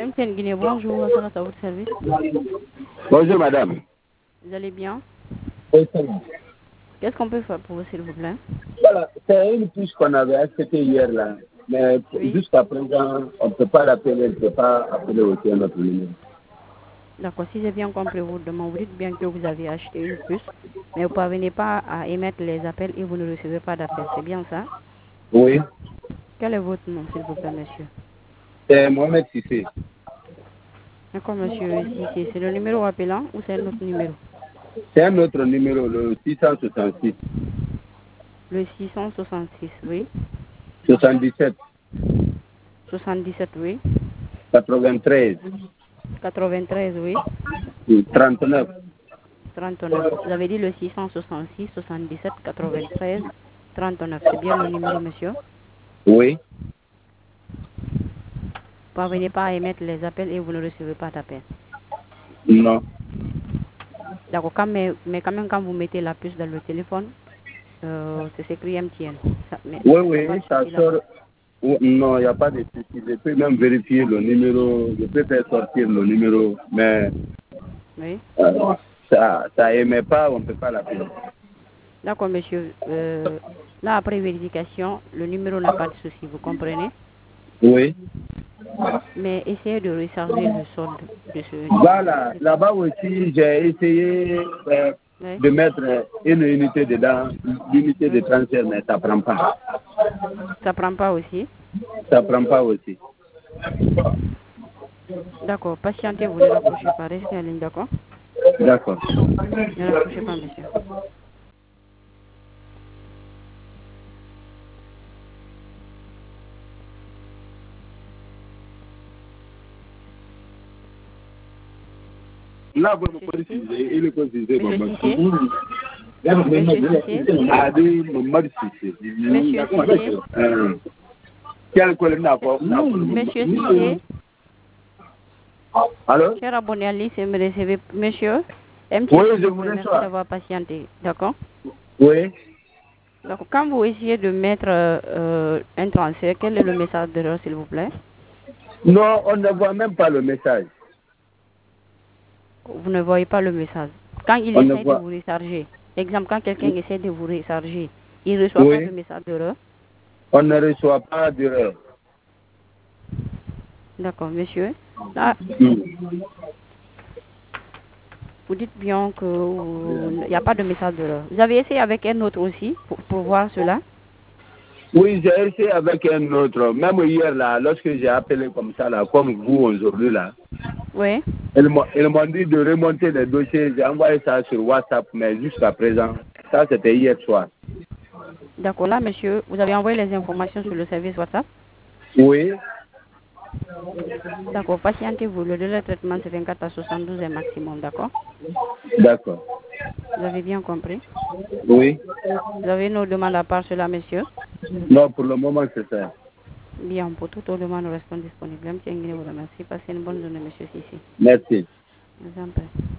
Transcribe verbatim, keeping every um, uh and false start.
M T N Guinée, bonjour, ça à votre service. Bonjour madame. Vous allez bien? Oui, ça va. Qu'est-ce qu'on peut faire pour vous, s'il vous plaît? Voilà, c'est une puce qu'on avait achetée hier là. Mais Oui. jusqu'à présent, on ne peut pas l'appeler, on ne peut pas appeler aussi à notre numéro. D'accord, si j'ai bien compris vous demandez, vous dites bien que vous avez acheté une puce, mais vous ne parvenez pas à émettre les appels et vous ne recevez pas d'appels, c'est bien ça? Oui, Quel est votre nom, s'il vous plaît, monsieur? c'est Mohamed Sissé. D'accord, monsieur, si c'est c'est le numéro appelant ou c'est notre numéro? C'est un autre numéro, le six cent soixante-six. Le six cent soixante-six, oui. soixante-dix-sept. soixante-dix-sept, oui. quatre-vingt-treize. quatre-vingt-treize, oui. trente-neuf. trente-neuf. Vous avez dit le six cent soixante-six, soixante-dix-sept, quatre-vingt-treize, trente-neuf. C'est bien le numéro, monsieur? Oui. Vous ne parvenez pas à émettre les appels et vous ne recevez pas d'appels. Non. D'accord, mais, mais quand même, quand vous mettez la puce dans le téléphone, euh, c'est écrit M T N. Ça, mais, Oui, il n'y a pas oui, de ça souci là-bas. sort. Oh, non, il n'y a pas de souci. Je peux même vérifier le numéro. Je peux faire sortir le numéro, mais Oui. euh, ça ça émet pas, on ne peut pas l'appeler. D'accord, monsieur. Euh, là, après vérification, le numéro n'a pas de souci, vous comprenez? Oui. Mais essayez de recharger le solde de ce numéro. Voilà, là-bas aussi, j'ai essayé euh, Oui. de mettre une unité dedans, l'unité de Oui. transfert, mais ça ne prend pas. Ça ne prend pas aussi? Ça ne prend pas aussi. D'accord, patientez, vous ne raccrochez pas, restez en ligne, d'accord? D'accord. Ne raccrochez pas, monsieur. Là, vous me Monsieur Cissé? précisez, il est précisé, Monsieur maman. Cissé? Monsieur Cissé? Ah, oui, maman Cissé. Monsieur Cissé? Euh, Quel collègue n'a pas? Monsieur Cissé? Allô? Cher abonné à l'I C M R C V, monsieur, M T N Oui, s'il je vous vous plaît, merci reçois. d'avoir patienté, d'accord? Oui. Donc, quand vous essayez de mettre euh, un transfert, quel est le message d'erreur, s'il vous plaît? Non, on ne voit même pas le message. Vous ne voyez pas le message. Quand il On ne essaie de voit. vous recharger, exemple, quand quelqu'un essaie de vous recharger, il ne reçoit pas Oui. de message d'erreur? On ne reçoit pas d'erreur. D'accord, monsieur. Là, vous dites bien qu'il n'y a pas de message d'erreur. Vous avez essayé avec un autre aussi pour, pour voir cela? Oui, j'ai essayé avec un autre. Même hier, là, lorsque j'ai appelé comme ça, là, comme vous aujourd'hui, là, Oui. ils m'ont ils m'ont dit de remonter les dossiers. J'ai envoyé ça sur WhatsApp, mais jusqu'à présent, ça c'était hier soir. D'accord, là, monsieur, vous avez envoyé les informations sur le service WhatsApp? Oui, D'accord, patientez-vous. Le délai de traitement, c'est vingt-quatre à soixante-douze heures maximum, d'accord? d'accord. Vous avez bien compris? Oui. Vous avez une autre demande à part cela, monsieur? Non, pour le moment, c'est ça. Bien, pour toute autre demande, nous restons disponibles. M T N Guinée vous remercie. Passez une bonne journée, monsieur Sissi. Merci. Je vous en prie.